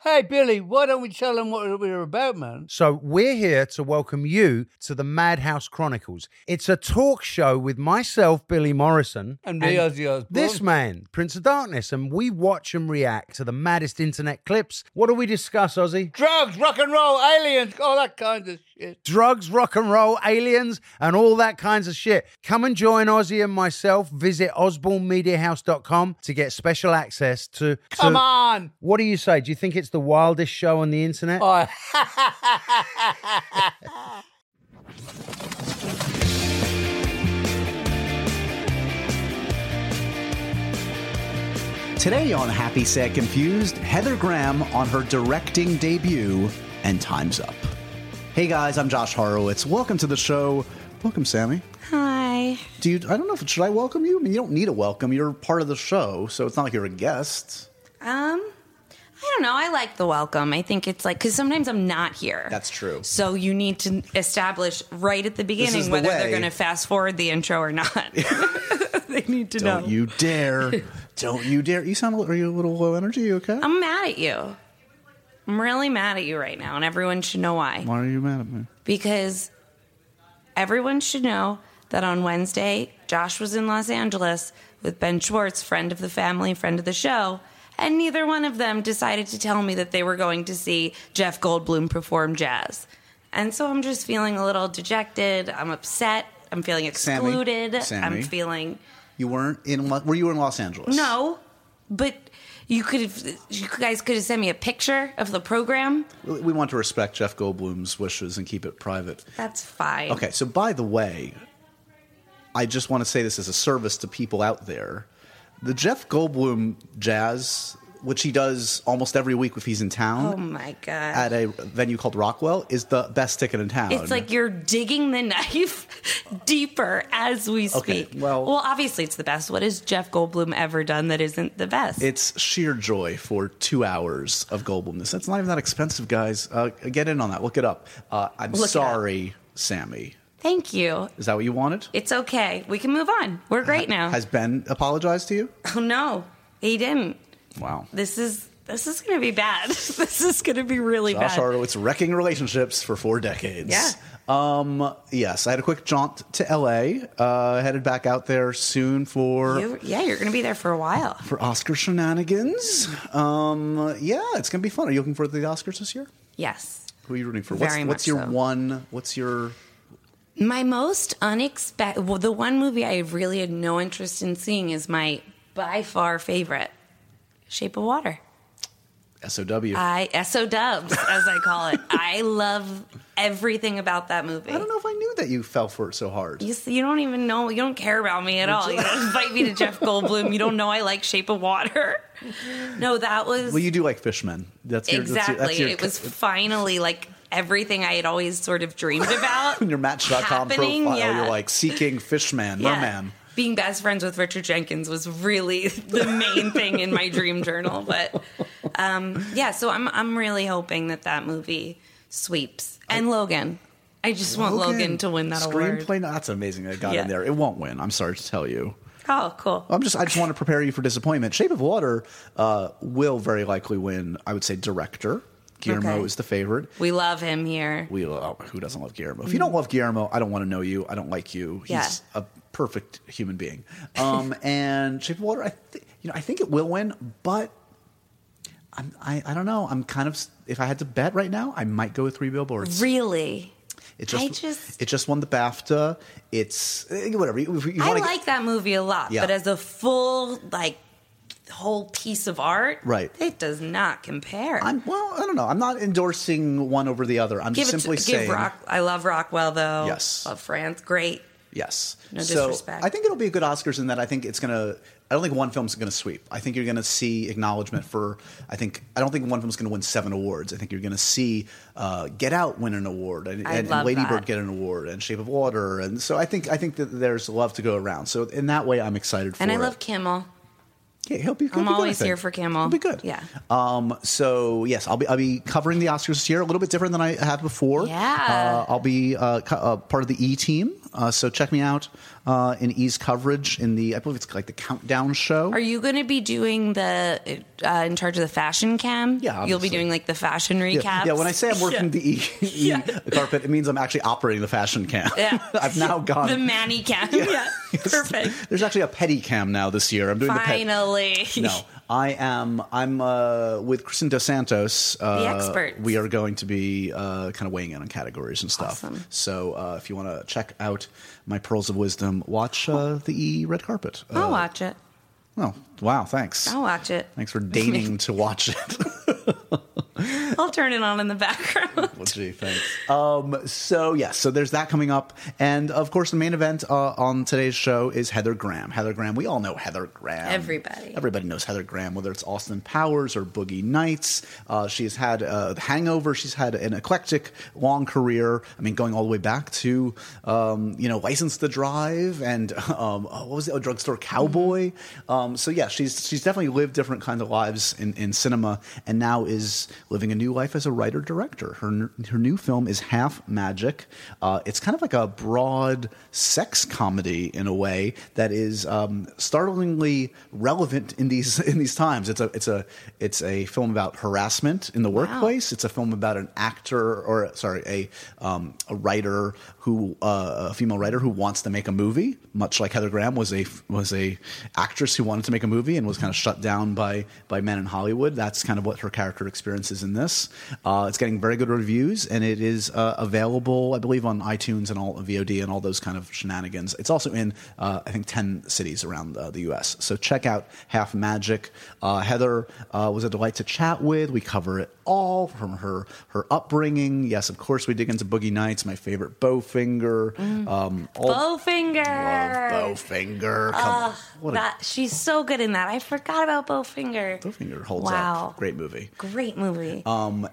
Hey, Billy, why don't we tell them what we're about, man? So we're here to welcome you to the Madhouse Chronicles. It's a talk show with myself, Billy Morrison. And me, Ozzy Osbourne. This man, Prince of Darkness. And we watch and react to the maddest internet clips. What do we discuss, Ozzy? Drugs, rock and roll, aliens, all that kind of shit. Drugs, rock and roll, aliens, and all that kinds of shit. Come and join Ozzy and myself. Visit osbornemediahouse.com to get special access to... Come on! What do you say? Do you think it's the wildest show on the internet? Oh. Today on Happy, Sad, Confused, Heather Graham on her directing debut and Time's Up. Hey guys, I'm Josh Horowitz. Welcome to the show. Welcome, Sammy. Hi. I don't know should I welcome you? I mean, you don't need a welcome. You're part of the show, so it's not like you're a guest. I don't know. I like the welcome. I think it's like, because sometimes I'm not here. That's true. So you need to establish right at the beginning whether they're going to fast forward the intro or not. They need to know. Don't you dare. Don't you dare. Are you a little low energy? You okay? I'm mad at you. I'm really mad at you right now, and everyone should know why. Why are you mad at me? Because everyone should know that on Wednesday, Josh was in Los Angeles with Ben Schwartz, friend of the family, friend of the show, and neither one of them decided to tell me that they were going to see Jeff Goldblum perform jazz. And so I'm just feeling a little dejected. I'm upset. I'm feeling excluded. Sammy, I'm feeling... You weren't in... Were you in Los Angeles? No, but you guys could have sent me a picture of the program. We want to respect Jeff Goldblum's wishes and keep it private. That's fine. Okay, so by the way, I just want to say this as a service to people out there. The Jeff Goldblum jazz, which he does almost every week if he's in town. Oh, my God. At a venue called Rockwell, is the best ticket in town. It's like you're digging the knife deeper as we speak. Okay, well, obviously it's the best. What has Jeff Goldblum ever done that isn't the best? It's sheer joy for 2 hours of Goldblumness. That's not even that expensive, guys. Get in on that. Look it up. I'm sorry, Sammy. Thank you. Is that what you wanted? It's okay. We can move on. We're great now. Has Ben apologized to you? Oh, no. He didn't. Wow. This is going to be bad. This is going to be really bad. Josh Horowitz wrecking relationships for 4 decades. Yeah. Yes, I had a quick jaunt to L.A. Headed back out there soon for... You're going to be there for a while. For Oscar shenanigans. Yeah, it's going to be fun. Are you looking forward to the Oscars this year? Yes. Who are you rooting for? What's your... My most unexpected... Well, the one movie I really had no interest in seeing is my by far favorite, Shape of Water. S.O.W. S.O.Dubs, as I call it. I love everything about that movie. I don't know if I knew that you fell for it so hard. You don't even know. You don't care about me at all. You don't invite me to Jeff Goldblum. You don't know I like Shape of Water. No, that was... Well, you do like Fishmen. Exactly. It was finally like... everything I had always sort of dreamed about. In your Match.com profile, yeah. You're like seeking Fishman, merman. Being best friends with Richard Jenkins was really the main thing in my dream journal. But so I'm really hoping that movie sweeps. And Logan. I just want Logan to win that award. Screenplay? No, that's amazing. I got in there. It won't win. I'm sorry to tell you. Oh, cool. I just want to prepare you for disappointment. Shape of Water will very likely win, I would say, director. Guillermo is the favorite. We love him here. Who doesn't love Guillermo? If you don't love Guillermo, I don't want to know you. I don't like you. He's a perfect human being. And Shape of Water, I think it will win, but I don't know. I'm kind of, if I had to bet right now, I might go with 3 Billboards. Really? It just won the BAFTA. It's whatever. I like that movie a lot, but as a full whole piece of art, right? It does not compare. I don't know. I'm not endorsing one over the other. I'm just simply saying. I love Rockwell though. Yes. Love France. Great. Yes. No disrespect. I think it'll be a good Oscars in that I think it's gonna. I don't think one film's going to sweep. I think you're going to see acknowledgement for. I don't think one film's going to win 7 awards. I think you're going to see Get Out win an award and Lady Bird get an award and Shape of Water, and so I think that there's love to go around. So in that way, I'm excited for it. And I love Kimmel. Yeah, he'll be I'm always here for Kimmel. He'll be good. Yeah. So yes, I'll be covering the Oscars this year, a little bit different than I have before. Yeah. I'll be part of the E team. So check me out in E's coverage in I believe it's like the Countdown show. Are you going to be doing in charge of the fashion cam? Yeah, You'll be obviously. doing like the fashion recaps? Yeah, when I say I'm working the E carpet, it means I'm actually operating the fashion cam. Yeah. I've now gone. The Manny cam. Yeah. Perfect. There's actually a petty cam now this year. I'm doing Finally. No, I'm with Kristen Dos Santos. The experts. We are going to be kind of weighing in on categories and stuff. Awesome. So if you want to check out my pearls of wisdom, watch the E red carpet. I'll watch it. Oh, wow! Thanks. I'll watch it. Thanks for deigning to watch it. I'll turn it on in the background. Well, gee, thanks. So there's that coming up, and of course, the main event on today's show is Heather Graham. Heather Graham, we all know Heather Graham. Everybody knows Heather Graham, whether it's Austin Powers or Boogie Nights. She's had The Hangover. She's had an eclectic, long career. I mean, going all the way back to License to Drive and what was it? Drugstore Cowboy. So yeah, she's definitely lived different kinds of lives in cinema, and now is living a new life as a writer-director. Her new film is Half Magic. It's kind of like a broad sex comedy in a way that is startlingly relevant in these times. It's a film about harassment in the workplace. It's a film about an actor, a writer a female writer who wants to make a movie, much like Heather Graham was a actress who wanted to make a movie and was kind of shut down by men in Hollywood. That's kind of what her character experiences in this. It's getting very good reviews, and it is available, I believe, on iTunes and all VOD and all those kind of shenanigans. It's also in I think 10 cities around the U.S. So check out Half Magic. Heather was a delight to chat with. We cover it all from her upbringing. Yes, of course, we dig into Boogie Nights, my favorite Bowfinger. Bowfinger. Love Bowfinger. She's so good in that. I forgot about Bowfinger. Bowfinger holds Wow. up. Great movie. Great movie.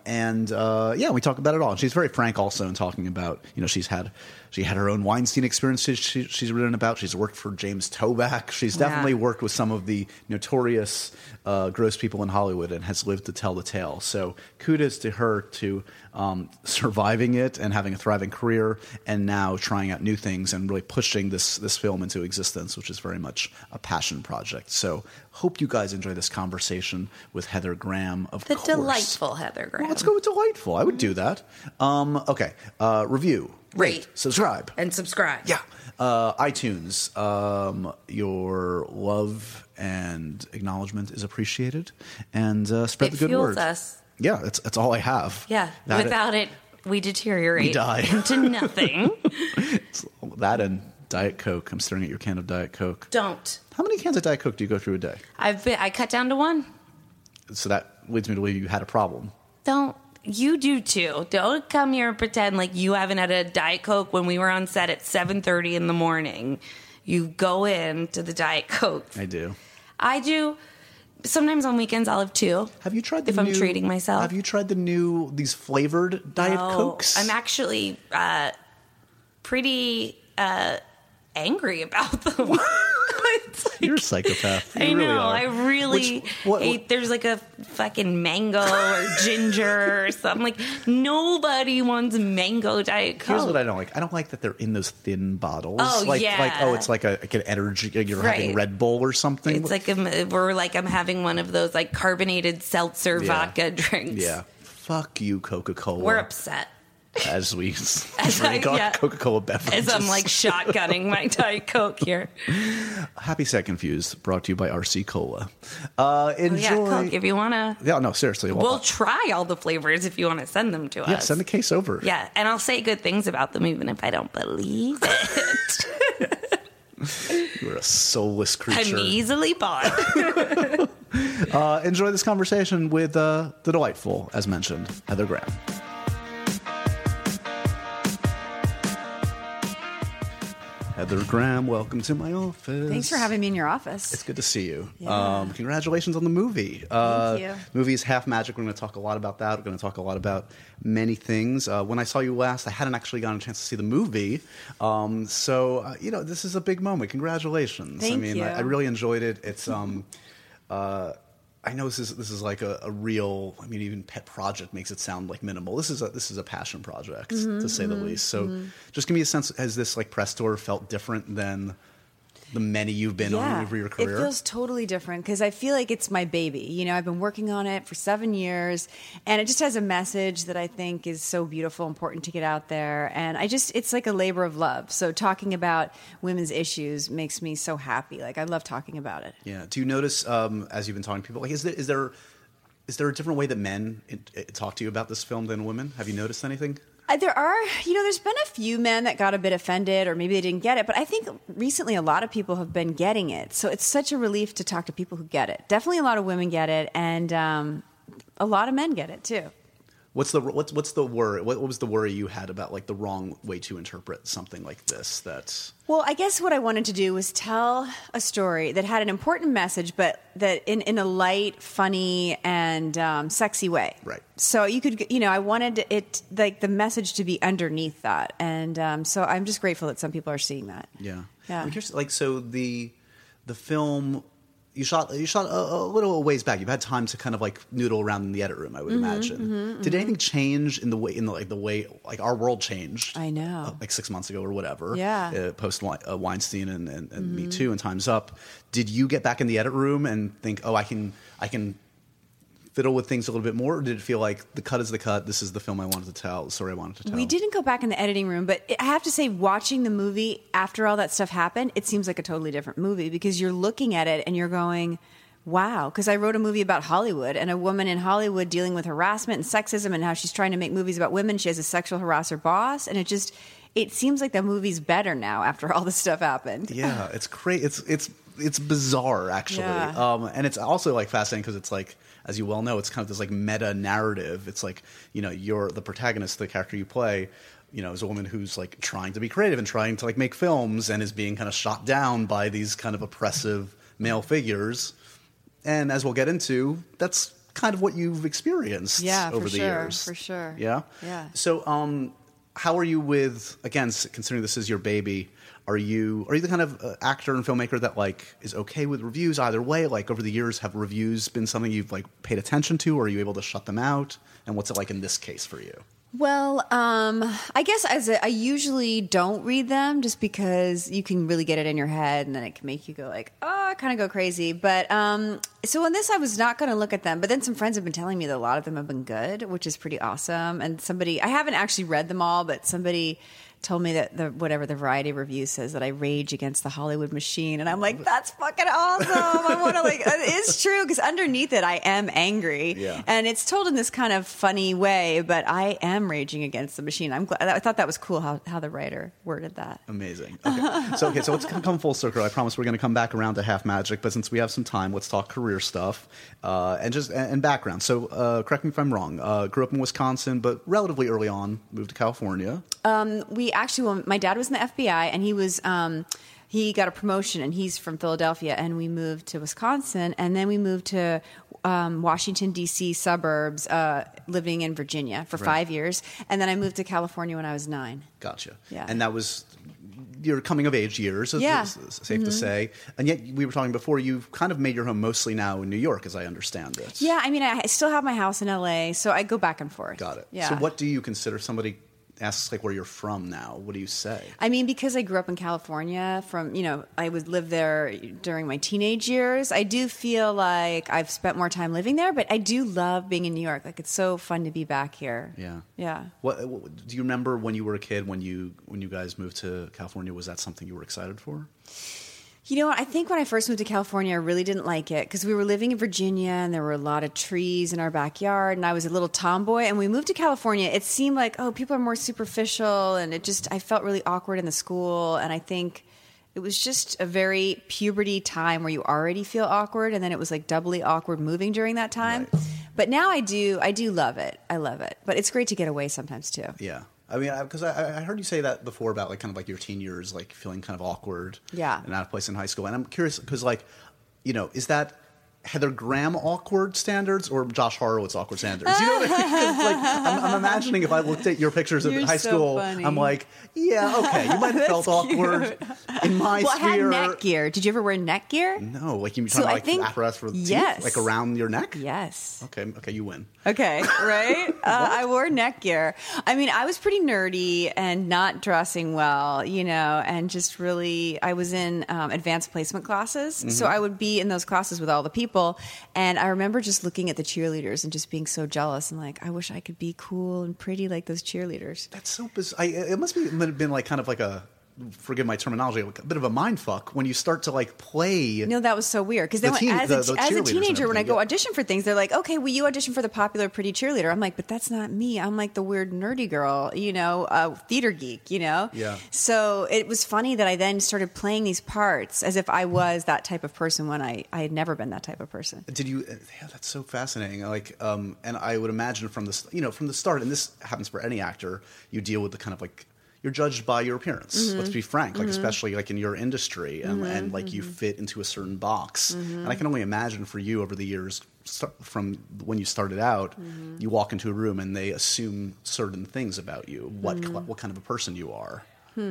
We talk about it all. She's very frank also in talking about, she had her own Weinstein experiences she's written about. She's worked for James Toback. She's definitely worked with some of the notorious gross people in Hollywood and has lived to tell the tale. So kudos to her to surviving it and having a thriving career, and now trying out new things and really pushing this film into existence, which is very much a passion project. So hope you guys enjoy this conversation with Heather Graham, of course. The delightful Heather Graham. Well, let's go with delightful. I would do that. Okay. Review. Rate. Subscribe. And subscribe. Yeah. iTunes. Your love and acknowledgement is appreciated. And spread the good word. It fuels us. Yeah, that's all I have. Yeah. Without it, we deteriorate. We die. Into nothing. That and Diet Coke. I'm staring at your can of Diet Coke. Don't. How many cans of Diet Coke do you go through a day? I cut down to one. So that leads me to believe you had a problem. Don't. You do too. Don't come here and pretend like you haven't had a Diet Coke when we were on set at 7:30 in the morning. You go in to the Diet Coke. I do. I do. Sometimes on weekends I'll have two. Have you tried the if new, I'm treating myself? Have you tried these flavored Diet Cokes? I'm actually pretty angry about them. You're a psychopath. You I know. Really are. I really hate. There's like a fucking mango or ginger or something. Like nobody wants mango Diet Coke. Here's what I don't like. I don't like that they're in those thin bottles. Oh, yeah. It's like an energy. You're Right. having Red Bull or something. It's like I'm having one of those like carbonated seltzer vodka drinks. Yeah. Fuck you, Coca-Cola. We're upset. As we drink our Coca-Cola beverages. As I'm like shotgunning my Diet Coke here. Happy Set Confused, brought to you by RC Cola. Enjoy. Coke, if you want to. Yeah, no, seriously. We'll try all the flavors if you want to send them to us. Yeah, send the case over. Yeah, and I'll say good things about them even if I don't believe it. You're a soulless creature. I'm easily bought. Enjoy this conversation with the delightful, as mentioned, Heather Graham. Heather Graham, welcome to my office. Thanks for having me in your office. It's good to see you. Yeah. Congratulations on the movie. Thank you. The movie is Half Magic. We're going to talk a lot about that. We're going to talk a lot about many things. When I saw you last, I hadn't actually gotten a chance to see the movie. This is a big moment. Congratulations. Thank you. I really enjoyed it. It's I know this is like a real. I mean, even pet project makes it sound like minimal. This is a passion project to say the least. So, just give me a sense. Has this like press tour felt different than the many you've been on over your career? It feels totally different because I feel like it's my baby. You know, I've been working on it for 7 years, and it just has a message that I think is so beautiful, important to get out there. And it's like a labor of love. So talking about women's issues makes me so happy. Like, I love talking about it. Yeah. Do you notice as you've been talking to people, like, is there a different way that men talk to you about this film than women? Have you noticed anything? There are, there's been a few men that got a bit offended or maybe they didn't get it, but I think recently a lot of people have been getting it. So it's such a relief to talk to people who get it. Definitely a lot of women get it, and a lot of men get it too. What's the worry? What was the worry you had about like the wrong way to interpret something like this? Well, I guess what I wanted to do was tell a story that had an important message, but that in a light, funny, and sexy way. Right. So you could, I wanted it like the message to be underneath that, and so I'm just grateful that some people are seeing that. Yeah. Yeah. I'm curious, like, so the film. You shot a little ways back. You've had time to kind of like noodle around in the edit room, I would imagine. Did anything change in the way our world changed? I know, like 6 months ago or whatever. Yeah, post Weinstein and Me Too and Time's Up. Did you get back in the edit room and think, oh, I can fiddle with things a little bit more, or did it feel like the cut is the cut? This is the film I wanted to tell, the story I wanted to tell. We didn't go back in the editing room, but I have to say, watching the movie after all that stuff happened, it seems like a totally different movie because you're looking at it and you're going, wow. Because I wrote a movie about Hollywood and a woman in Hollywood dealing with harassment and sexism and how she's trying to make movies about women. She has a sexual harasser boss, and it seems like the movie's better now after all this stuff happened. Yeah, it's great. It's bizarre, actually. Yeah. And it's also like fascinating because it's like, as you well know, it's kind of this like meta narrative. It's like, you're the protagonist, the character you play, is a woman who's like trying to be creative and trying to like make films and is being kind of shot down by these kind of oppressive male figures. And as we'll get into, that's kind of what you've experienced over the years. For sure. Yeah? Yeah. So how are you with, again, considering this is your baby, are you the kind of actor and filmmaker that like is okay with reviews either way? Like over the years, have reviews been something you've like paid attention to, or are you able to shut them out? And what's it like in this case for you? Well, I guess I usually don't read them just because you can really get it in your head and then it can make you go like, oh, kind of go crazy. But so in this, I was not going to look at them. But then some friends have been telling me that a lot of them have been good, which is pretty awesome. And I haven't actually read them all, but somebody told me that the Variety review says that I rage against the Hollywood machine, and I'm like, that's fucking awesome. I want to it's true because underneath it, I am angry, and it's told in this kind of funny way, but I am raging against the machine. I'm glad. I thought that was cool how the writer worded that. Amazing. Okay, so let's come full circle. I promise we're going to come back around to Half Magic, but since we have some time, let's talk career stuff and background. So correct me if I'm wrong. Grew up in Wisconsin, but relatively early on moved to California. My dad was in the FBI, and he got a promotion, and he's from Philadelphia, and we moved to Wisconsin, and then we moved to Washington, D.C. suburbs, living in Virginia for 5 years, and then I moved to California when I was 9. Gotcha. Yeah. And that was your coming of age years, it's safe to say. And yet, we were talking before, you've kind of made your home mostly now in New York, as I understand it. Yeah, I mean, I still have my house in L.A., so I go back and forth. Got it. Yeah. So what do you consider somebody asks like where you're from now? What do you say? I mean, because I grew up in California I would live there during my teenage years. I do feel like I've spent more time living there, but I do love being in New York. Like, it's so fun to be back here. Yeah. Yeah. What do you remember when you were a kid, when you guys moved to California, was that something you were excited for? I think when I first moved to California, I really didn't like it because we were living in Virginia and there were a lot of trees in our backyard and I was a little tomboy. And when we moved to California, it seemed like, oh, people are more superficial, and I felt really awkward in the school. And I think it was just a very puberty time where you already feel awkward, and then it was like doubly awkward moving during that time. Right. But now I do love it. I love it. But it's great to get away sometimes too. Yeah. I mean, because I heard you say that before about like kind of like your teen years, like feeling kind of awkward, and out of place in high school. And I'm curious because is that Heather Graham awkward standards or Josh Horowitz awkward standards? You know what I mean? 'Cause, like, I'm imagining if I looked at your pictures in You're high so school, funny. I'm like, yeah, okay, you might have felt awkward in my Well, I had sphere. neck gear. Did you ever wear neck gear? No, like you So talking I about like think- apparatus for the yes. teeth, like around your neck. Yes. Okay, you win. Okay, right? I wore neck gear. I mean, I was pretty nerdy and not dressing well, you know, and just really, I was in advanced placement classes. So I would be in those classes with all the people. And I remember just looking at the cheerleaders and just being so jealous and like, I wish I could be cool and pretty like those cheerleaders. That's so bizarre. It must have been like kind of like a, forgive my terminology, like a bit of a mind fuck when you start to like play. No, that was so weird. Because then The teen- as the a cheerleaders and teenager, when I everything, go yeah. audition for things, they're like, okay, well, you audition for the popular pretty cheerleader. I'm like, but that's not me. I'm like the weird nerdy girl, you know, theater geek, you know? Yeah. So it was funny that I then started playing these parts as if I was that type of person when I had never been that type of person. Did you? Yeah, that's so fascinating. Like, and I would imagine from the start, and this happens for any actor, you deal with the kind of like you're judged by your appearance. Let's be frank, like especially like in your industry, and like you fit into a certain box. And I can only imagine for you over the years, from when you started out, you walk into a room and they assume certain things about you, what kind of a person you are.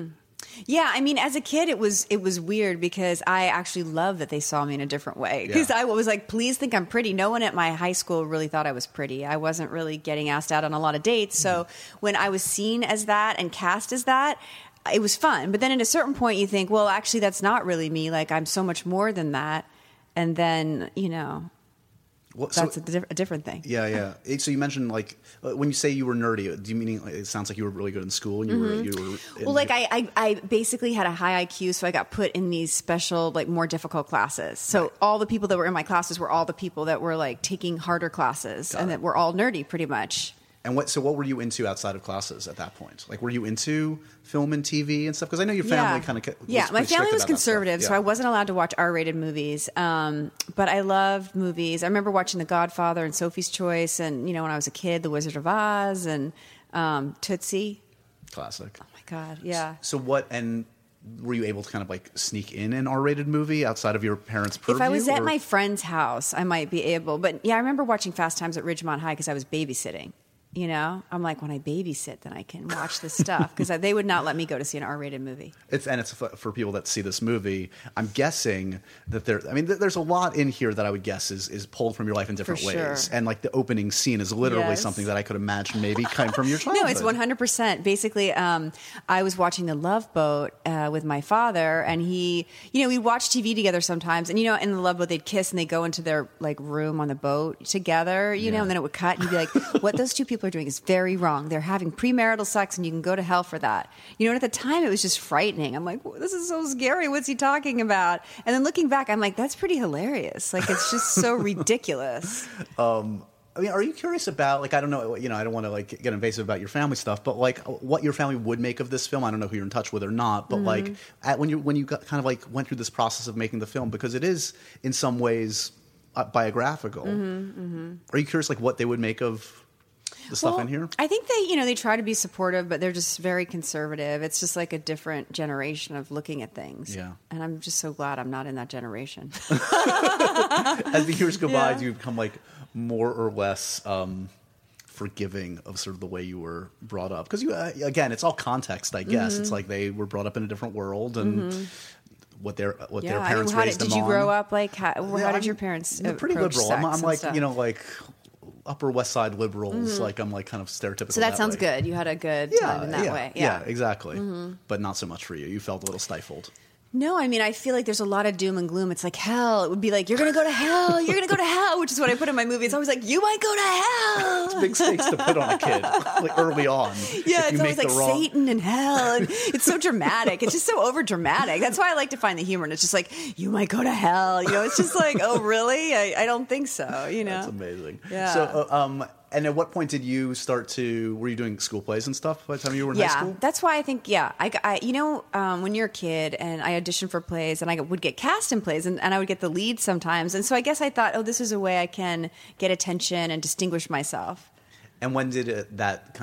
Yeah, I mean, as a kid, it was weird because I actually loved that they saw me in a different way. Because I was like, please think I'm pretty. No one at my high school really thought I was pretty. I wasn't really getting asked out on a lot of dates. So when I was seen as that and cast as that, it was fun. But then at a certain point, you think, well, actually, that's not really me. Like, I'm so much more than that. And then, you know, Well, that's a different thing. Yeah. So you mentioned like when you say you were nerdy, do you mean it sounds like you were really good in school and you were Well, like I basically had a high IQ, so I got put in these special, like more difficult classes. So all the people that were in my classes were all the people that were like taking harder classes and that were all nerdy pretty much. And what were you into outside of classes at that point? Like, were you into film and TV and stuff? Because I know your family kind of my family was conservative, so I was. wasn't allowed to watch R-rated movies. But I loved movies. I remember watching The Godfather and Sophie's Choice, and you know, when I was a kid, The Wizard of Oz and Tootsie. Classic. Oh my God, yeah. So what? And were you able to kind of like sneak in an R-rated movie outside of your parents' purview? If I was at or- my friend's house, I might be able. But yeah, I remember watching Fast Times at Ridgemont High because I was babysitting. You know, I'm like, when I babysit, then I can watch this stuff because they would not let me go to see an R-rated movie. It's for people that see this movie. I'm guessing that there's a lot in here that I would guess is pulled from your life in different For ways. sure. And like the opening scene is literally Yes. something that I could imagine maybe came from your childhood. No, it's 100%. Basically, I was watching The Love Boat with my father, and he, you know, we'd watch TV together sometimes. And, you know, in The Love Boat, they'd kiss and they'd go into their like room on the boat together, you know, and then it would cut. And he'd be like, what those two people are doing is very wrong. They're having premarital sex and you can go to hell for that. You know, and at the time it was just frightening. I'm like, this is so scary. What's he talking about? And then looking back, I'm like, that's pretty hilarious. Like, it's just so ridiculous. I mean, are you curious about, like, I don't know, you know, I don't want to, like, get invasive about your family stuff, but, like, what your family would make of this film? I don't know who you're in touch with or not, but, like, when you got, kind of, like, went through this process of making the film, because it is, in some ways, biographical. Are you curious, like, what they would make of the stuff in here? I think they try to be supportive, but they're just very conservative. It's just like a different generation of looking at things. Yeah. And I'm just so glad I'm not in that generation. As the years go by, Yeah. do you become, like, more or less forgiving of sort of the way you were brought up? Because, again, it's all context, I guess. It's like they were brought up in a different world and what their parents raised them on. Did you grow up like, how did your parents I'm pretty approach liberal. sex I'm and like, stuff? you know, like Upper West Side liberals. Like, I'm like kind of stereotypical. So that sounds way. good. You had a good time in that way. Yeah, exactly. But not so much for you. You felt a little stifled. No, I mean, I feel like there's a lot of doom and gloom. It's like hell. It would be like, you're going to go to hell. You're going to go to hell, which is what I put in my movie. It's always like, you might go to hell. It's big stakes to put on a kid, like early on. Yeah, If you it's always make like the wrong- Satan and hell. And it's so dramatic. It's just so over dramatic. That's why I like to find the humor. And it's just like, you might go to hell. You know, it's just like, oh, really? I don't think so, you know? That's amazing. Yeah. So, and at what point did you start to? Were you doing school plays and stuff by the time you were in high school? That's why I think, I you know, when you're a kid and I auditioned for plays and I would get cast in plays and I would get the lead sometimes. And so I guess I thought, oh, this is a way I can get attention and distinguish myself. And when did that kind of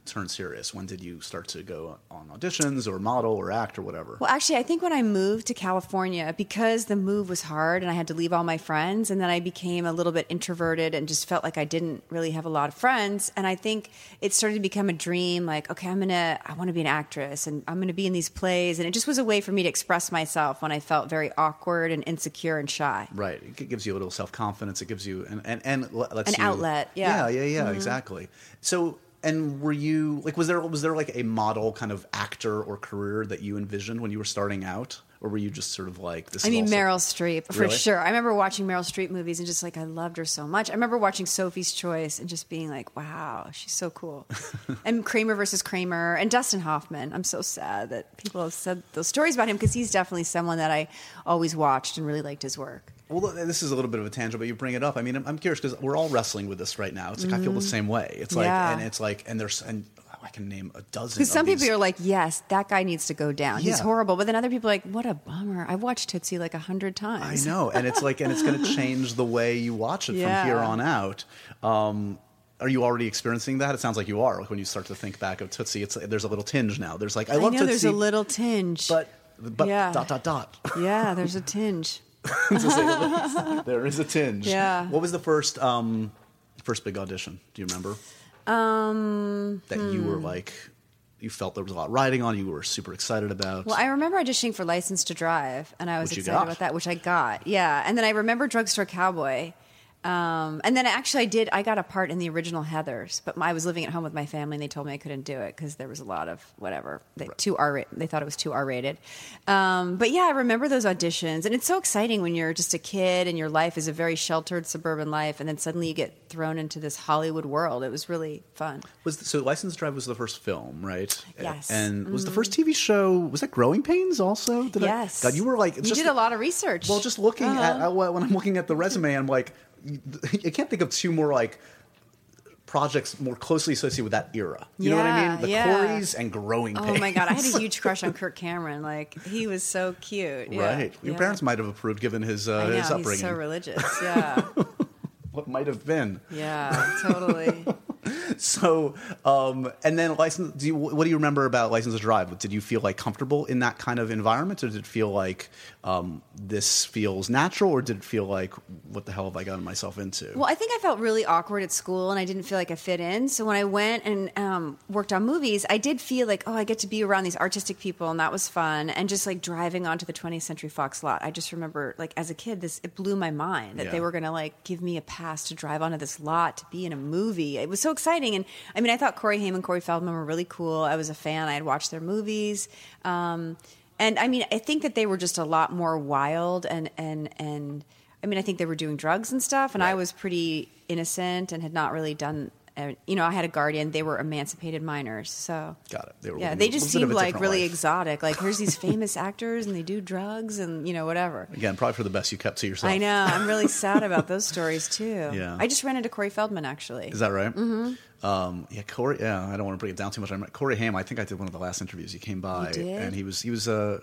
turn serious? When did you start to go on auditions or model or act or whatever? Well, actually, I think when I moved to California, because the move was hard and I had to leave all my friends, and then I became a little bit introverted and just felt like I didn't really have a lot of friends. And I think it started to become a dream, like, okay, I want to be an actress and I'm going to be in these plays. And it just was a way for me to express myself when I felt very awkward and insecure and shy. Right. It gives you a little self-confidence. It gives you and lets An you, outlet, yeah. Yeah, exactly. So, and were you like, was there like a model kind of actor or career that you envisioned when you were starting out, or were you just sort of like this? Meryl Streep for Really? sure. I remember watching Meryl Streep movies and just like I loved her so much. I remember watching Sophie's Choice and just being like, wow, she's so cool. And Kramer versus Kramer and Dustin Hoffman. I'm so sad that people have said those stories about him because he's definitely someone that I always watched and really liked his work. Well, this is a little bit of a tangent, but you bring it up. I mean, I'm curious because we're all wrestling with this right now. It's like I feel the same way. It's like, Yeah. and it's like, and I can name a dozen. Because some of these. people are like, yes, that guy needs to go down. He's Yeah. horrible. But then other people are like, what a bummer. I've watched Tootsie like 100 times. I know, and it's like, and it's going to change the way you watch it Yeah. from here on out. Are you already experiencing that? It sounds like you are. Like when you start to think back of Tootsie, there's a little tinge now. There's like, I love know Tootsie, there's a little tinge. but Yeah. dot. Yeah, there's a tinge. To say the least. There is a tinge. Yeah. What was the first big audition? Do you remember? That you were like, you felt there was a lot riding on. You were super excited about. Well, I remember auditioning for License to Drive, and I was Which you excited got. about that, which I got. Yeah, and then I remember Drugstore Cowboy. And then actually I got a part in the original Heathers, but I was living at home with my family and they told me I couldn't do it because there was a lot of whatever. They thought it was too R-rated. But yeah, I remember those auditions, and it's so exciting when you're just a kid and your life is a very sheltered suburban life, and then suddenly you get thrown into this Hollywood world. It was really fun. So License to Drive was the first film, right? Yes. And was the first TV show, was that Growing Pains also? Yes. God, you were like... You did a lot of research. Well, just looking at when I'm looking at the resume, I'm like, I can't think of two more like projects more closely associated with that era. You know what I mean? The Corys and Growing Pains. Oh my God, I had a huge crush on Kirk Cameron. Like, he was so cute. Yeah. Right. Your parents might have approved given his I know, upbringing. he's so religious. Yeah. What might have been. Yeah, totally. So, and then what do you remember about License to Drive? Did you feel like comfortable in that kind of environment, or did it feel like this feels natural, or did it feel like, what the hell have I gotten myself into? Well, I think I felt really awkward at school and I didn't feel like I fit in. So when I went and worked on movies, I did feel like, oh, I get to be around these artistic people, and that was fun. And just like driving onto the 20th Century Fox lot, I just remember like as a kid, it blew my mind that they were going to like give me a pass to drive onto this lot to be in a movie. It was so exciting. And I mean, I thought Corey Haim and Corey Feldman were really cool. I was a fan. I had watched their movies. And I mean, I think that they were just a lot more wild and I mean, I think they were doing drugs and stuff, and I was pretty innocent and had not really done. You know, I had a guardian. They were emancipated minors, so got it. They just seemed like really life. exotic. Like, here's these famous actors, and they do drugs, and you know, whatever. Again, probably for the best you kept to yourself. I know. I'm really sad about those stories too. Yeah. I just ran into Corey Feldman actually. Is that right? Mm-hmm. Corey. Yeah, I don't want to bring it down too much. Corey Haim. I think I did one of the last interviews. He came by, You did? and he was he was a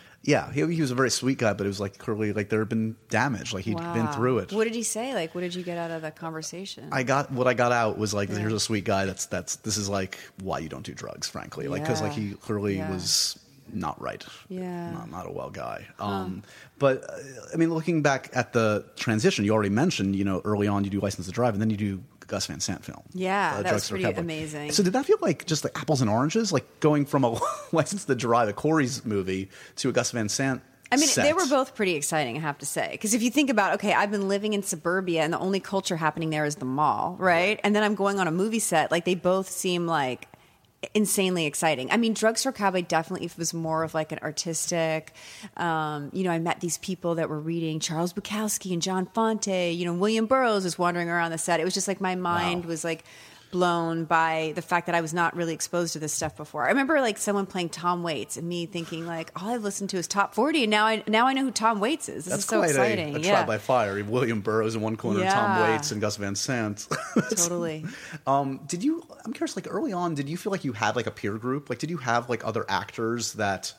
very sweet guy, but it was like clearly like there had been damage. Like he'd been through it. What did he say? Like, what did you get out of the conversation? I got out was like, here's a sweet guy. This is like why you don't do drugs, frankly. Like, because like he clearly was not right. Yeah. Not a well guy. But I mean, looking back at the transition, you already mentioned, you know, early on you do License to Drive, and then you do Gus Van Sant film. Yeah, that was Drugstore pretty Cowboy. amazing. So did that feel like just like apples and oranges, like going from a License to Drive, a Corey's movie, to a Gus Van Sant? I mean, set? they were both pretty exciting, I have to say. Because if you think about, okay, I've been living in suburbia and the only culture happening there is the mall, right? And then I'm going on a movie set. Like, they both seem like insanely exciting. I mean, Drugstore Cowboy definitely was more of like an artistic, you know, I met these people that were reading Charles Bukowski and John Fonte, you know, William Burroughs was wandering around the set. It was just like my mind was like blown by the fact that I was not really exposed to this stuff before. I remember like someone playing Tom Waits and me thinking like, all I've listened to is Top 40, and now I know who Tom Waits is. This That's is so quite exciting. a trial by fire. William Burroughs in one corner, Tom Waits and Gus Van Sant. Totally. I'm curious, like early on, did you feel like you had like a peer group? Like, did you have like other actors that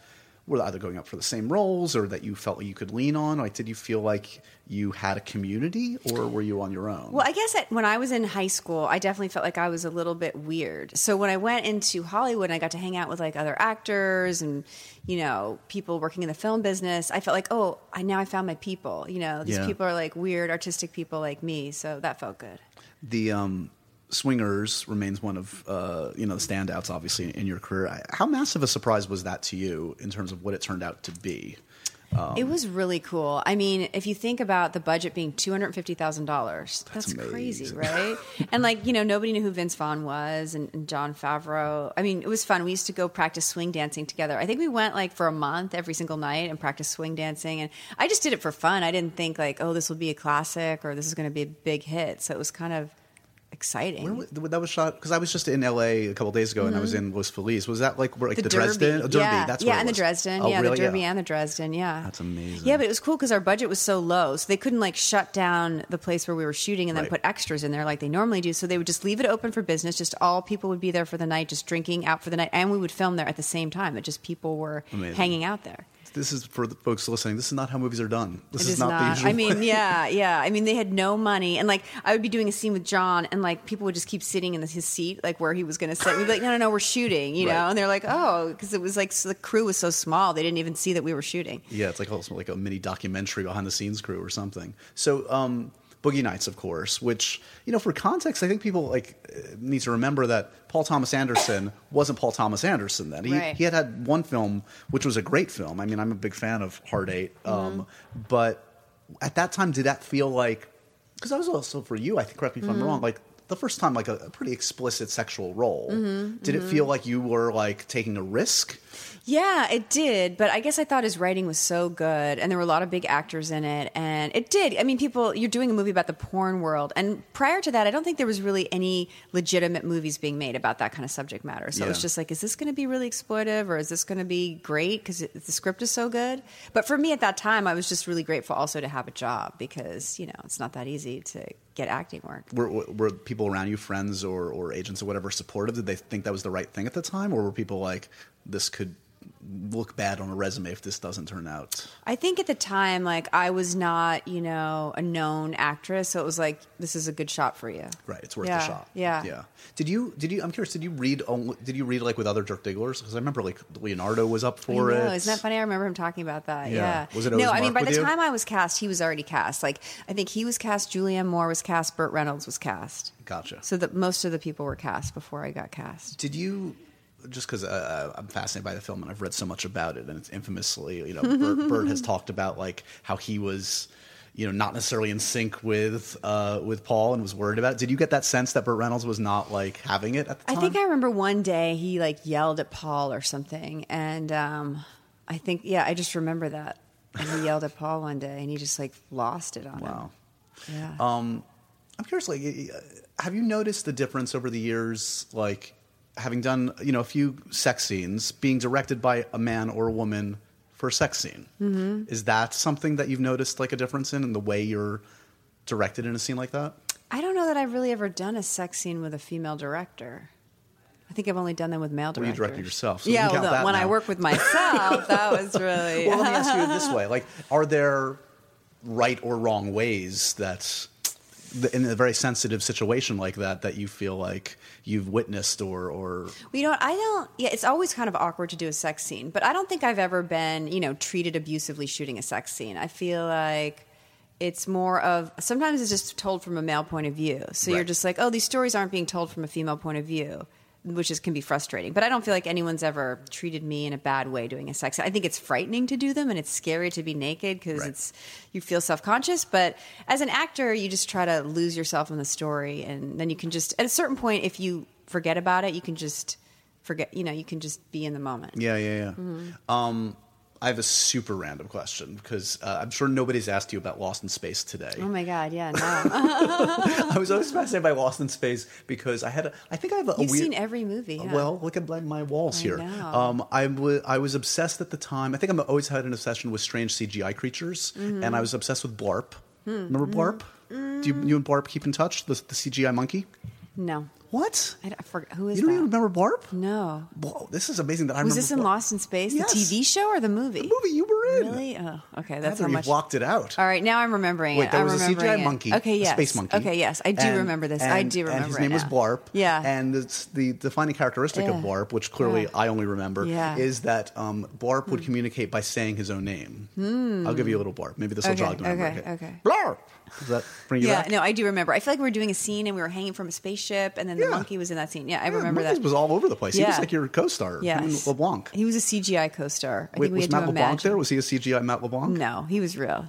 were either going up for the same roles or that you felt like you could lean on? Like, did you feel like you had a community, or were you on your own? Well, I guess when I was in high school, I definitely felt like I was a little bit weird. So when I went into Hollywood and I got to hang out with like other actors and, you know, people working in the film business, I felt like, oh, I found my people. You know, these people are like weird, artistic people like me. So that felt good. The Swingers remains one of the standouts, obviously, in your career. How massive a surprise was that to you in terms of what it turned out to be? It was really cool. I mean, if you think about the budget being $250,000, that's crazy, right? And like, you know, nobody knew who Vince Vaughn was and Jon Favreau. I mean, it was fun. We used to go practice swing dancing together. I think we went like for a month every single night and practiced swing dancing. And I just did it for fun. I didn't think like, oh, this will be a classic or this is going to be a big hit. So it was kind of exciting. Where that was shot? Because I was just in LA a couple of days ago, and I was in Los Feliz. Was that like where, like the Dresden? Derby. Derby. Yeah, That's where it and was. the Dresden. Oh, yeah, really? the Derby and the Dresden. Yeah, that's amazing. Yeah, but it was cool because our budget was so low, so they couldn't like shut down the place where we were shooting and then put extras in there like they normally do. So they would just leave it open for business. Just all people would be there for the night, just drinking out for the night, and we would film there at the same time. It just people were hanging out there. This is for the folks listening. This is not how movies are done. This is not the usual. I mean, yeah. I mean, they had no money, and like I would be doing a scene with John, and like people would just keep sitting in his seat, like where he was going to sit. We'd be like, no, we're shooting, you know. And they're like, oh, because it was like the crew was so small, they didn't even see that we were shooting. Yeah, it's like almost like a mini documentary behind the scenes crew or something. So, Boogie Nights, of course, which, you know, for context, I think people like need to remember that Paul Thomas Anderson wasn't Paul Thomas Anderson then. He had one film, which was a great film. I mean, I'm a big fan of Hard Eight. But at that time, did that feel like, because that was also for you, I think, correct me if I'm wrong, like the first time, like a pretty explicit sexual role. Did it feel like you were like taking a risk? Yeah, it did. But I guess I thought his writing was so good, and there were a lot of big actors in it. And it did. I mean, you're doing a movie about the porn world. And prior to that, I don't think there was really any legitimate movies being made about that kind of subject matter. So it was just like, is this going to be really exploitive, or is this going to be great because the script is so good? But for me at that time, I was just really grateful also to have a job because, you know, it's not that easy to get acting work. Were people around you, friends or agents or whatever, supportive? Did they think that was the right thing at the time? Or were people like, this could look bad on a resume if this doesn't turn out? I think at the time, like, I was not, you know, a known actress, so it was like, this is a good shot for you. Right, it's worth a shot. Yeah. Did you? I'm curious. Did you read like with other Dirk Digglers? Because I remember like Leonardo was up for it. Isn't that funny? I remember him talking about that. Yeah. Was it always I mean, by Mark the with time you? I was cast, he was already cast. Like, I think he was cast, Julianne Moore was cast, Burt Reynolds was cast. Gotcha. So that most of the people were cast before I got cast. Did you? Just because I'm fascinated by the film and I've read so much about it, and it's infamously, you know, Burt has talked about like how he was, you know, not necessarily in sync with Paul and was worried about it. Did you get that sense that Burt Reynolds was not like having it at the time? I think I remember one day he like yelled at Paul or something, and I think I just remember that. And he yelled at Paul one day, and he just like lost it on him. Wow. Yeah. I'm curious, like, have you noticed the difference over the years, like, having done, you know, a few sex scenes, being directed by a man or a woman for a sex scene? Mm-hmm. Is that something that you've noticed, like, a difference in the way you're directed in a scene like that? I don't know that I've really ever done a sex scene with a female director. I think I've only done them with male directors. Well, you directed yourself. So yeah, well, when I work with myself, that was really... Well, let me ask you this way. Like, are there right or wrong ways that, in a very sensitive situation like that you feel like you've witnessed or... Well, you know what, I don't... Yeah, it's always kind of awkward to do a sex scene, but I don't think I've ever been, you know, treated abusively shooting a sex scene. I feel like it's more of... Sometimes it's just told from a male point of view. So you're just like, oh, these stories aren't being told from a female point of view, which can be frustrating. But I don't feel like anyone's ever treated me in a bad way doing a sex scene. I think it's frightening to do them, and it's scary to be naked because you feel self-conscious. But as an actor, you just try to lose yourself in the story, and then you can just, at a certain point, if you forget about it, you can just forget, you know, you can just be in the moment. Yeah. Mm-hmm. I have a super random question because I'm sure nobody's asked you about Lost in Space today. Oh my God, yeah, no. I was always fascinated by Lost in Space because I think I have a You've weird... seen every movie, yeah. Well, look at my walls here. know. I was obsessed at the time. I think I've always had an obsession with strange CGI creatures, and I was obsessed with Blarp. Remember Blarp? Do you and Blarp keep in touch? The CGI monkey? No. What? I forgot. Who is You don't that? even remember Barb? No. Whoa, this is amazing that I Was remember. this in Barb. Lost in Space, Yes. the TV show or the movie? The movie you were in. Really? Oh, okay. That's Heather, how you've much. blocked it out. All right, now I'm remembering Wait, it. there I'm was a remembering CGI it. monkey, Okay, a yes. space monkey. Okay, yes, I do remember this. I do remember and his it name was now. Barb. Yeah. And it's the defining characteristic Yeah. of Barb, which clearly Yeah. I only remember, Yeah. is that Barb would communicate by saying his own name. I'll give you a little Barb. Maybe this will Okay, jog the memory. okay. Barb! Does that bring you Yeah, back? no, I do remember. I feel like we were doing a scene and we were hanging from a spaceship, and then the Yeah. monkey was in that scene. Yeah, I Yeah, remember Monkeys that. was all over the place. He was Yeah. like your co-star. Yes. Him and LeBlanc. He was a CGI co-star. I Wait, think we was had Matt to LeBlanc imagine. there? Was he a CGI Matt LeBlanc? No, he was real.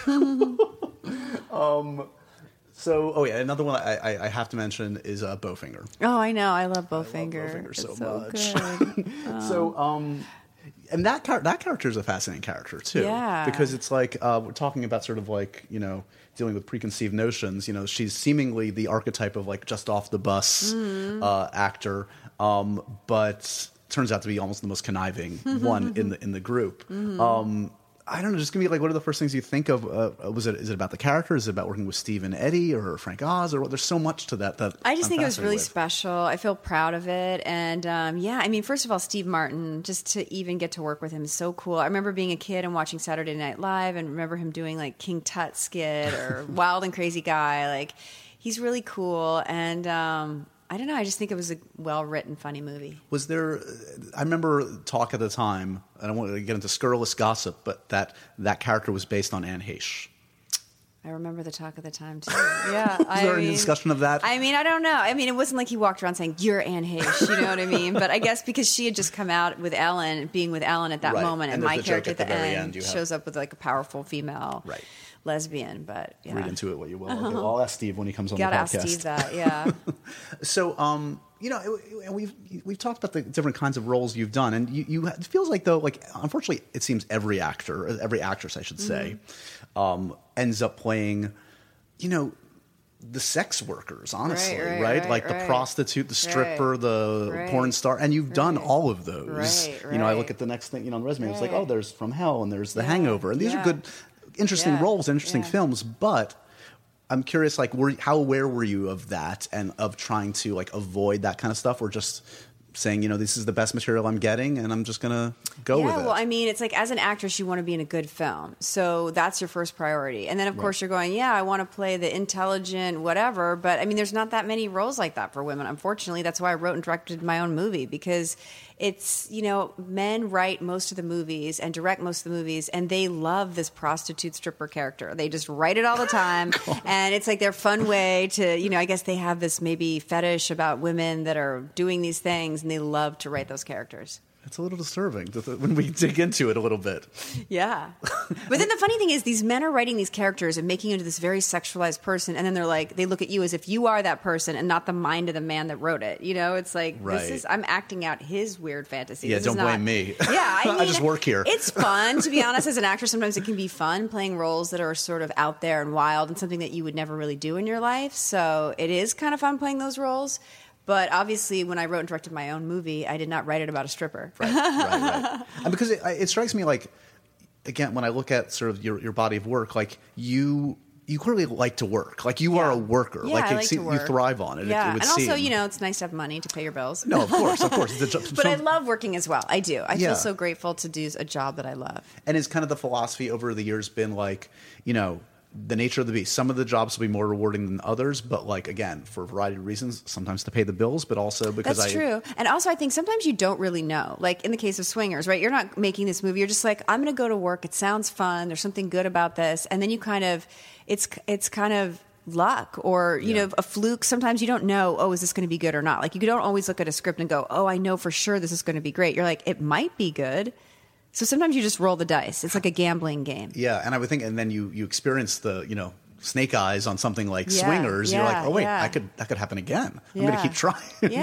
So, oh yeah, another one I have to mention is Bowfinger. Oh, I know. I love I love Bowfinger. Bowfinger It's so so much. good. So, and that character is a fascinating character too. Yeah. Because it's like we're talking about sort of like, you know, dealing with preconceived notions. You know, she's seemingly the archetype of like just off the bus actor, but turns out to be almost the most conniving one in the group. I don't know. Just give me like, what are the first things you think of? Is it about the character? Is it about working with Steve and Eddie or Frank Oz? Or what? There's so much to that. I just think it was really special. special. I feel proud of it. And yeah, I mean, first of all, Steve Martin, just to even get to work with him is so cool. I remember being a kid and watching Saturday Night Live and remember him doing like King Tut skit or Wild and Crazy Guy. Like, he's really cool. And I don't know. I just think it was a well-written, funny movie. Was there? I remember talk at the time. I don't want to get into scurrilous gossip, but that character was based on Anne Heche. I remember the talk of the time too. Yeah, Was there any discussion of that? I mean, I don't know. I mean, it wasn't like he walked around saying "You're Anne Heche," you know what I mean? But I guess because she had just come out with Ellen, being with Ellen at that Right. moment, And and there's my the joke character at at the the very end end, shows up with like a powerful female Right. lesbian. But yeah, Read into it what you will. I'll ask Steve when he comes on gotta the ask podcast. Steve that. Yeah. So, you know, and we've talked about the different kinds of roles you've done, and it feels like though, like unfortunately, it seems every actor, every actress, I should say, ends up playing, you know, the sex workers, honestly, right? Like the prostitute, the stripper, the porn star, and you've done all of those. You know, I look at the next thing, you know, on the resume, it's like, oh, there's From Hell, and there's The Hangover, and these are good, interesting roles, interesting films, but I'm curious, like, how aware were you of that and of trying to like avoid that kind of stuff, or just saying, you know, this is the best material I'm getting, and I'm just gonna go with it? Well, I mean, it's like as an actress, you want to be in a good film, so that's your first priority. And then, of course, you're going, yeah, I want to play the intelligent whatever. But I mean, there's not that many roles like that for women. Unfortunately, that's why I wrote and directed my own movie, because it's, you know, men write most of the movies and direct most of the movies, and they love this prostitute stripper character. They just write it all the time, and it's like their fun way to, you know, I guess they have this maybe fetish about women that are doing these things, and they love to write those characters. It's a little disturbing when we dig into it a little bit. Yeah. But then the funny thing is, these men are writing these characters and making into this very sexualized person, and then they're like, they look at you as if you are that person and not the mind of the man that wrote it. You know, it's like, I'm acting out his weird fantasy. Yeah, don't blame me. Yeah, I mean, I just work here. It's fun, to be honest. As an actor, sometimes it can be fun playing roles that are sort of out there and wild and something that you would never really do in your life. So it is kind of fun playing those roles. But obviously, when I wrote and directed my own movie, I did not write it about a stripper. Right. And because it strikes me like, again, when I look at sort of your body of work, like you clearly like to work. Like you are a worker. Yeah, like I like to work. You thrive on it. Yeah, it would and also, seem. you know, it's nice to have money to pay your bills. No, of course. But I love working as well. I do. I Yeah. feel so grateful to do a job that I love. And it's kind of the philosophy over the years been like, you know, the nature of the beast. Some of the jobs will be more rewarding than others, but like, again, for a variety of reasons, sometimes to pay the bills, but also because That's true. And also, I think sometimes you don't really know. Like in the case of Swingers, right? You're not making this movie. You're just like, I'm going to go to work. It sounds fun. There's something good about this. And then you kind of, it's kind of luck or, you know, a fluke. Sometimes you don't know, oh, is this going to be good or not? Like you don't always look at a script and go, oh, I know for sure this is going to be great. You're like, it might be good. So sometimes you just roll the dice. It's like a gambling game. Yeah, and I would think, and then you experience the, you know, snake eyes on something like Swingers. You're like, oh wait, that could happen again. I'm going to keep trying.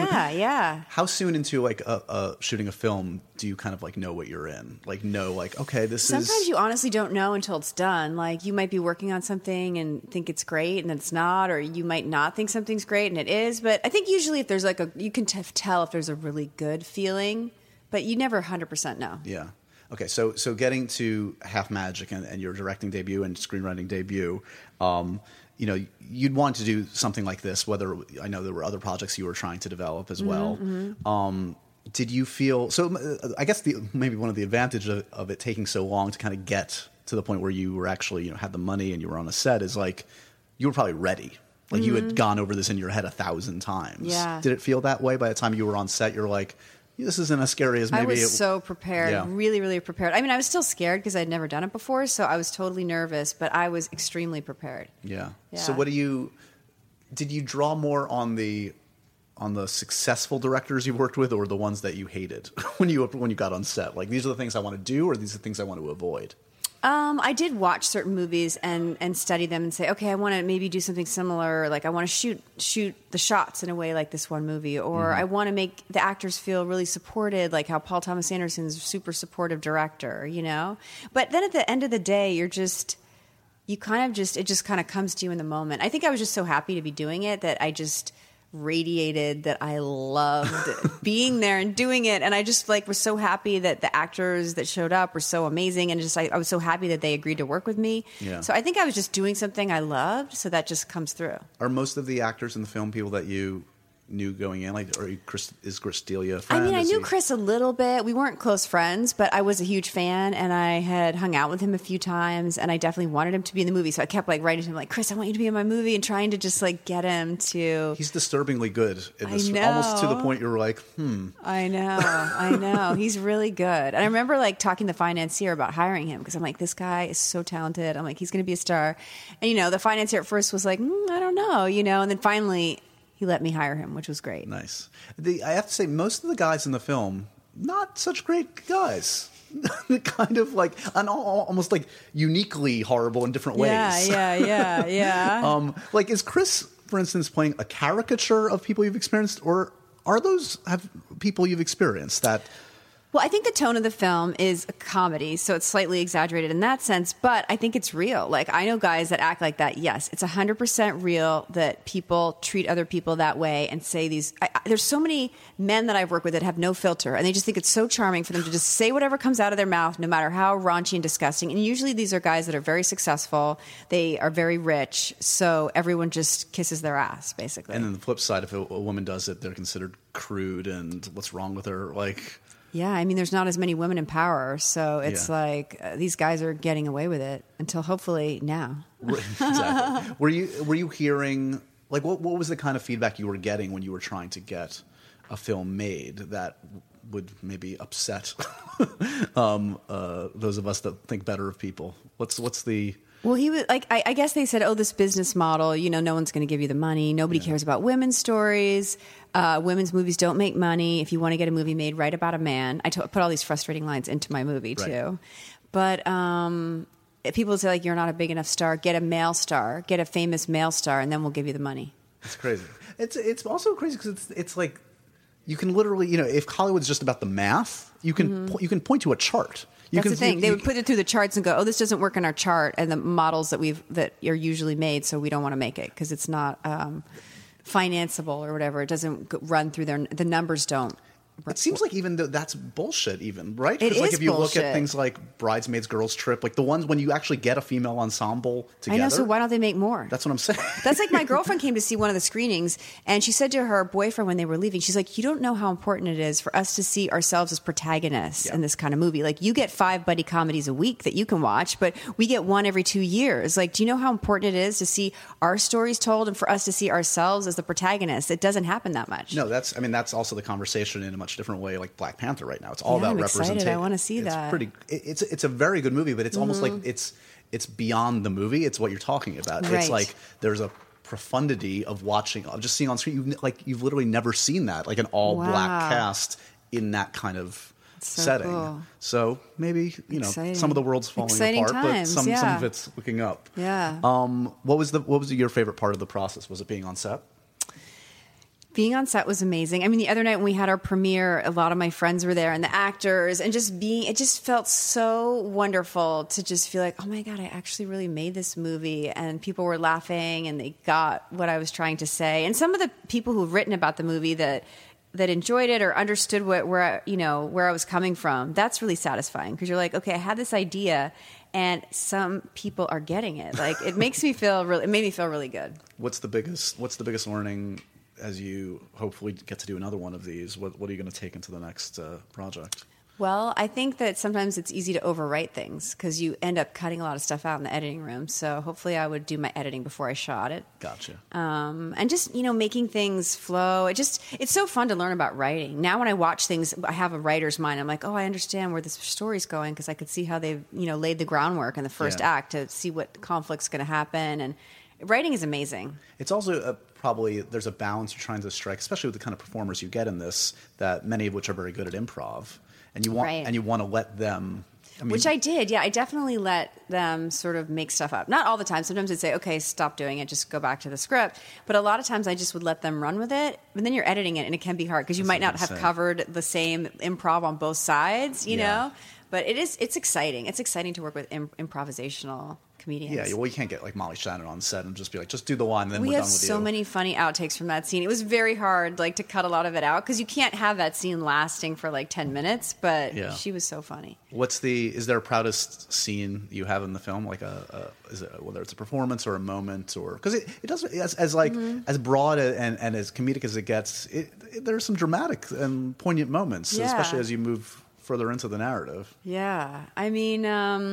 Yeah. How soon into like shooting a film do you kind of like know what you're in? Like know like, okay, Sometimes you honestly don't know until it's done. Like you might be working on something and think it's great and it's not, or you might not think something's great and it is. But I think usually if there's like you can tell if there's a really good feeling, but you never 100% know. Yeah. Okay, so getting to Half Magic and your directing debut and screenwriting debut, you'd want to do something like this, whether I know there were other projects you were trying to develop as well. Did you feel, so I guess maybe one of the advantages of it taking so long to kind of get to the point where you were actually, had the money and you were on a set is like, you were probably ready. Like you had gone over this in your head 1,000 times. Yeah. Did it feel that way by the time you were on set? You're like, this isn't as scary as maybe I was so prepared, Yeah. really, really prepared. I mean, I was still scared because I'd never done it before, so I was totally nervous, but I was extremely prepared. Yeah. Yeah. So did you draw more on the successful directors you worked with, or the ones that you hated when you got on set? Like, these are the things I want to do, or these are the things I want to avoid? I did watch certain movies and study them and say, okay, I want to maybe do something similar. Like I want to shoot the shots in a way like this one movie, or I want to make the actors feel really supported, like how Paul Thomas Anderson's a super supportive director, But then at the end of the day, it just kind of comes to you in the moment. I think I was just so happy to be doing it that I just radiated that I loved being there and doing it, and I just was so happy that the actors that showed up were so amazing, and I was so happy that they agreed to work with me. Yeah. So I think I was just doing something I loved, so that just comes through. Are most of the actors in the film people that you knew going in, like, or is Chris D'Elia a I friend? mean, I Is knew he- Chris a little bit. We weren't close friends, but I was a huge fan, and I had hung out with him a few times, and I definitely wanted him to be in the movie. So I kept writing to him, like, Chris, I want you to be in my movie, and trying to just get him to. He's disturbingly good in this, I know. almost to the point you're like, I know. He's really good. And I remember talking to the financier about hiring him because I'm like, this guy is so talented. I'm like, he's going to be a star. And, the financier at first was like, I don't know, and then finally he let me hire him, which was great. nice. I have to say, most of the guys in the film, not such great guys. Kind of almost uniquely horrible in different ways. Yeah. Is Chris, for instance, playing a caricature of people you've experienced, or are those people you've experienced that? Well, I think the tone of the film is a comedy, so it's slightly exaggerated in that sense, but I think it's real. I know guys that act like that. Yes, it's 100% real that people treat other people that way and say these. There's so many men that I've worked with that have no filter, and they just think it's so charming for them to just say whatever comes out of their mouth, no matter how raunchy and disgusting. And usually these are guys that are very successful. They are very rich, so everyone just kisses their ass, basically. And then the flip side, if a woman does it, they're considered crude and what's wrong with her, Yeah, I mean, there's not as many women in power, so it's these guys are getting away with it until hopefully now. Exactly. Were you hearing what was the kind of feedback you were getting when you were trying to get a film made that would maybe upset those of us that think better of people? What's the Well, he was I guess they said, this business model, no one's going to give you the money. Nobody cares about women's stories. Women's movies don't make money. If you want to get a movie made, write about a man. I put all these frustrating lines into my movie too. But if people say you're not a big enough star, get a male star, get a famous male star, and then we'll give you the money. It's crazy. It's also crazy because it's like you can literally, if Hollywood's just about the math, you can you can point to a chart. That's the thing. They would put it through the charts and go, this doesn't work in our chart and the models that are usually made, so we don't want to make it because it's not financeable or whatever. It doesn't run through the numbers don't. It seems like even though that's bullshit, even, right? It Because is if you look bullshit. at things like Bridesmaids, Girls Trip, the ones when you actually get a female ensemble together. I know, so why don't they make more? That's what I'm saying. That's my girlfriend came to see one of the screenings, and she said to her boyfriend when they were leaving, she's like, you don't know how important it is for us to see ourselves as protagonists in this kind of movie. You get 5 buddy comedies a week that you can watch, but we get one every 2 years. Do you know how important it is to see our stories told and for us to see ourselves as the protagonists? It doesn't happen that much. No, that's also the conversation in a much different way, Black Panther right now. It's all Yeah, about I'm excited. representation. I wanna see that. It's a very good movie, but it's almost like it's beyond the movie. It's what you're talking about. Right. It's there's a profundity of watching, of just seeing on screen. You've literally never seen that, an all black cast in that kind of so setting. cool. So maybe Exciting. some of the world's falling Exciting apart, times, but some yeah. of it's looking up. Yeah. What was your favorite part of the process? Was it being on set? Being on set was amazing. I mean, the other night when we had our premiere, a lot of my friends were there and the actors, and it just felt so wonderful to just feel like, oh my God, I actually really made this movie, and people were laughing and they got what I was trying to say. And some of the people who've written about the movie that that enjoyed it or understood where I was coming from. That's really satisfying because you're like, okay, I had this idea and some people are getting it. Like it made me feel really good. What's the biggest learning as you hopefully get to do another one of these? What are you going to take into the next project? Well, I think that sometimes it's easy to overwrite things because you end up cutting a lot of stuff out in the editing room. So hopefully I would do my editing before I shot it. Gotcha. And just, making things flow. It's so fun to learn about writing. Now when I watch things, I have a writer's mind. I'm like, oh, I understand where this story's going because I could see how they've, laid the groundwork in the first act to see what conflict's going to happen. And writing is amazing. It's also probably there's a balance you're trying to strike, especially with the kind of performers you get in this, that many of which are very good at improv. And you want to let them, which I did. Yeah, I definitely let them sort of make stuff up. Not all the time. Sometimes I'd say, okay, stop doing it. Just go back to the script. But a lot of times I just would let them run with it. But then you're editing it and it can be hard because you might not have covered the same improv on both sides, you know? But it's exciting. It's exciting to work with improvisational comedians. Yeah, well, you can't get like Molly Shannon on set and just be like, just do the one, and then we're done with you. We had so many funny outtakes from that scene. It was very hard, to cut a lot of it out because you can't have that scene lasting for 10 minutes. But she was so funny. Is there a proudest scene you have in the film? Is it whether it's a performance or a moment, or because it does as broad and as comedic as it gets, there's some dramatic and poignant moments, especially as you move further into the narrative. Yeah, I mean.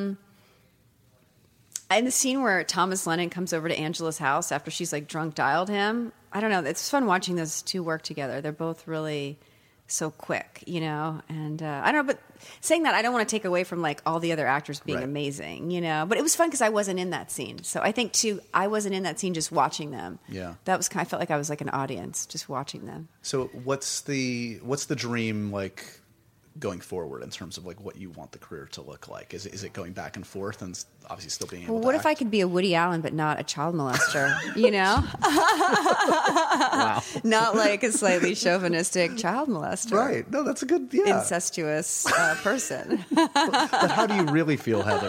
In the scene where Thomas Lennon comes over to Angela's house after she's drunk dialed him, I don't know. It's fun watching those two work together. They're both really so quick, and I don't know. But saying that, I don't want to take away from all the other actors being amazing, But it was fun because I wasn't in that scene. So I think too, I wasn't in that scene just watching them. Yeah, that was I felt like I was an audience just watching them. So what's the dream going forward in terms of what you want the career to look like? Is it going back and forth and obviously still being able to what act? if I could be a Woody Allen but not a child molester, Wow. Not a slightly chauvinistic child molester. Right. No, that's a good, incestuous person. But how do you really feel, Heather?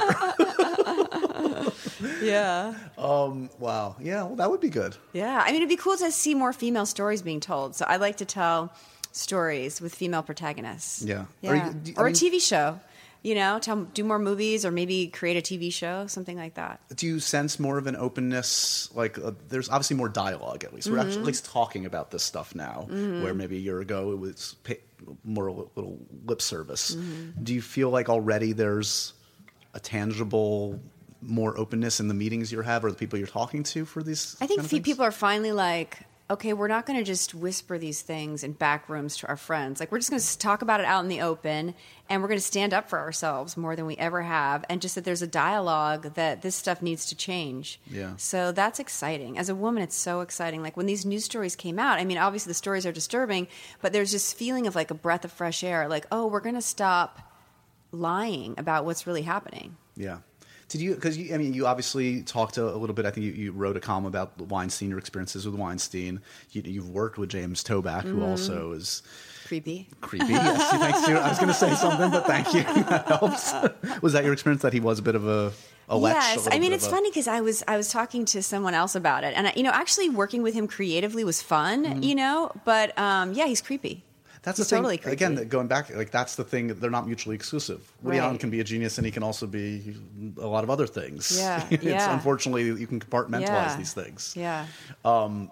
Yeah. Wow. Yeah, well, that would be good. Yeah. I mean, it'd be cool to see more female stories being told. So I like to tell stories with female protagonists. Yeah. Or a TV show, do more movies or maybe create a TV show, something like that. Do you sense more of an openness? There's obviously more dialogue, at least. We're actually at least talking about this stuff now, where maybe a year ago it was more a little lip service. Do you feel already there's a tangible more openness in the meetings you have or the people you're talking to for these? I think people are finally okay, we're not going to just whisper these things in back rooms to our friends. We're just going to talk about it out in the open, and we're going to stand up for ourselves more than we ever have, and just that there's a dialogue that this stuff needs to change. Yeah. So that's exciting. As a woman, it's so exciting. When these news stories came out, I mean, obviously the stories are disturbing, but there's this feeling of a breath of fresh air. Oh, we're going to stop lying about what's really happening. Yeah. Did you? Because you obviously talked a little bit. I think you wrote a column about Weinstein, your experiences with Weinstein. You've worked with James Toback, who also is creepy. Yes, thanks to. I was going to say something, but thank you. That helps. Was that your experience? That he was a bit of a lech? Yes, I mean it's funny because I was talking to someone else about it, and actually working with him creatively was fun. But he's creepy. That's He's the thing. Totally creepy. Again, going back, that's the thing. They're not mutually exclusive. Woody Allen can be a genius, and he can also be a lot of other things. Yeah, Unfortunately, you can compartmentalize these things. Yeah. I'm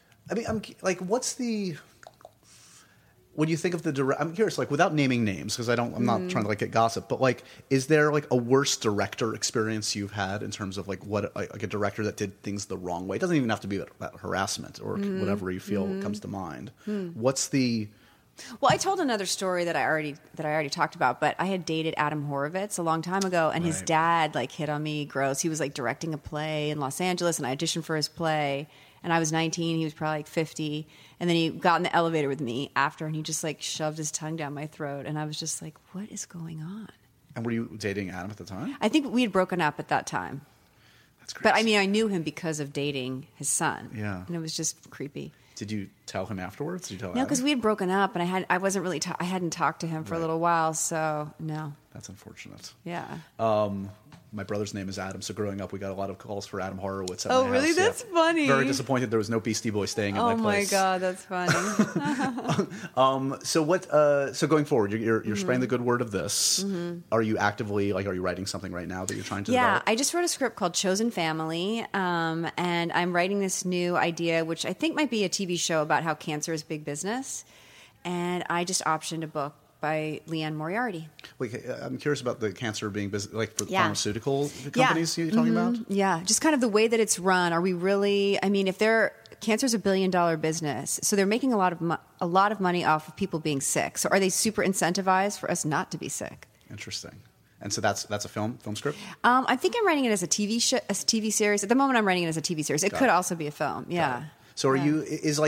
what's the? When you think of the I'm curious, without naming names, because I'm not trying to get gossip, but is there a worse director experience you've had in terms of what a director that did things the wrong way? It doesn't even have to be about harassment or whatever you feel comes to mind. What's the? Well, I told another story that I already talked about, but I had dated Adam Horovitz a long time ago, and his dad hit on me gross. He was directing a play in Los Angeles, and I auditioned for his play, and I was 19. He was probably 50, and then he got in the elevator with me after, and he just shoved his tongue down my throat, and I was just what is going on? And were you dating Adam at the time? I think we had broken up at that time. That's crazy. But I knew him because of dating his son. Yeah, and it was just creepy. Did you tell him afterwards? Did you tell No, because we had broken up, and I wasn't really. I hadn't talked to him for a little while, so no. That's unfortunate. Yeah. my brother's name is Adam, so growing up we got a lot of calls for Adam Horowitz at Oh, my really? house. That's funny. Very disappointed there was no Beastie Boy staying at Oh my my place. God, that's funny. So what? So going forward, you're spreading the good word of this. Are you actively are you writing something right now that you're trying to develop? I just wrote a script called Chosen Family, and I'm writing this new idea, which I think might be a TV show about how cancer is big business. And I just optioned a book by Leanne Moriarty. Wait, I'm curious about the cancer being for Yeah. pharmaceutical companies you're talking about. Yeah, just kind of the way that it's run. Are we really? I mean, if cancer's $1 billion business, so they're making a lot of money off of people being sick. So are they super incentivized for us not to be sick? Interesting. And so that's a film script. I think I'm writing it as a TV series. At the moment, I'm writing it as a TV series. It could also be a film. Yeah. So are you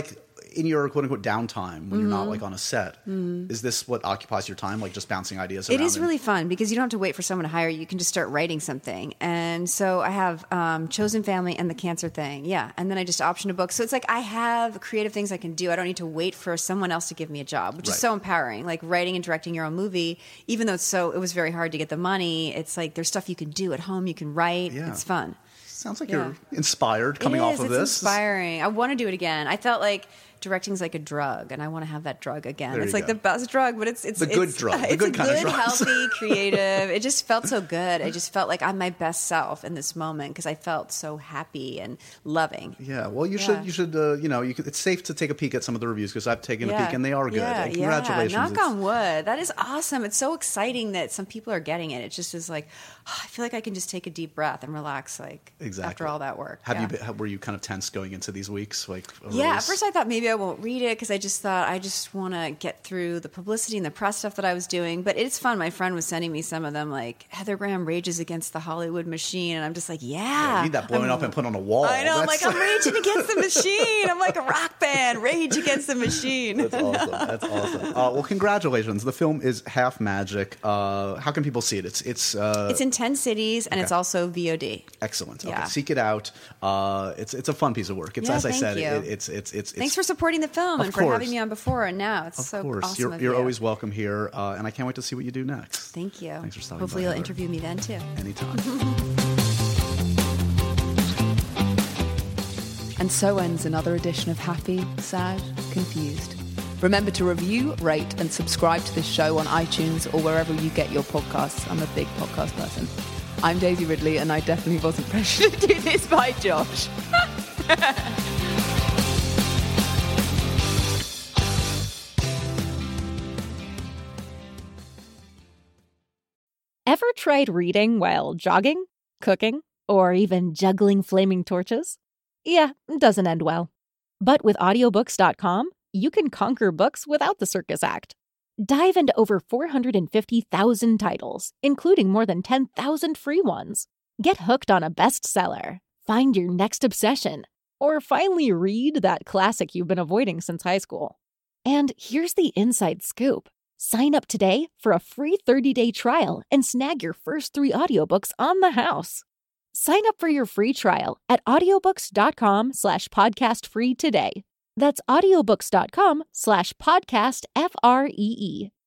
in your quote unquote downtime when you're not on a set? Is this what occupies your time, just bouncing ideas around? It is really fun because you don't have to wait for someone to hire you. You can just start writing something. And so I have Chosen Family and the cancer thing. Yeah. And then I just optioned a book. So it's I have creative things I can do. I don't need to wait for someone else to give me a job, which is so empowering. Like writing and directing your own movie, even though it was very hard to get the money, it's there's stuff you can do at home. You can write. Yeah. It's fun. Sounds like you're inspired coming off of this. It's inspiring. I want to do it again. I felt like directing's like a drug, and I want to have that drug again. There it's you like go. the best drug, but it's the good drug. The It's good a kind of good, drug. healthy, creative. It just felt so good. I just felt like I'm my best self in this moment because I felt so happy and loving. Yeah. Well, you should. It's safe to take a peek at some of the reviews because I've taken a peek and they are good. Yeah, And congratulations. Knock on wood. That is awesome. It's so exciting that some people are getting it. It just is I feel like I can just take a deep breath and relax. Exactly. After all that work. Were you kind of tense going into these weeks? At first I thought maybe I won't read it because I just thought I just want to get through the publicity and the press stuff that I was doing. But it's fun. My friend was sending me some of them, Heather Graham rages against the Hollywood machine, and I'm just yeah, you need that blowing up and put on a wall. I know. I'm raging against the machine. I'm like a rock band. Rage against the machine. That's awesome. Well, congratulations. The film is Half Magic. How can people see it? It's in 10 cities, and it's also VOD. Excellent. Yeah. Okay, seek it out. It's a fun piece of work. It's as I said. It's thanks for supporting the film and for having me on before and now. It's so awesome. You're always welcome here, and I can't wait to see what you do next. Thank you. Thanks for stopping Hopefully by, you'll Heather. interview me then too. Anytime. And so ends another edition of Happy, Sad, Confused. Remember to review, rate, and subscribe to this show on iTunes or wherever you get your podcasts. I'm a big podcast person. I'm Daisy Ridley, and I definitely wasn't pressured to do this by Josh. Ever tried reading while jogging, cooking, or even juggling flaming torches? Yeah, it doesn't end well. But with audiobooks.com, you can conquer books without the circus act. Dive into over 450,000 titles, including more than 10,000 free ones. Get hooked on a bestseller, find your next obsession, or finally read that classic you've been avoiding since high school. And here's the inside scoop. Sign up today for a free 30-day trial and snag your first 3 audiobooks on the house. Sign up for your free trial at audiobooks.com/podcastfree today. That's audiobooks.com/podcastfree.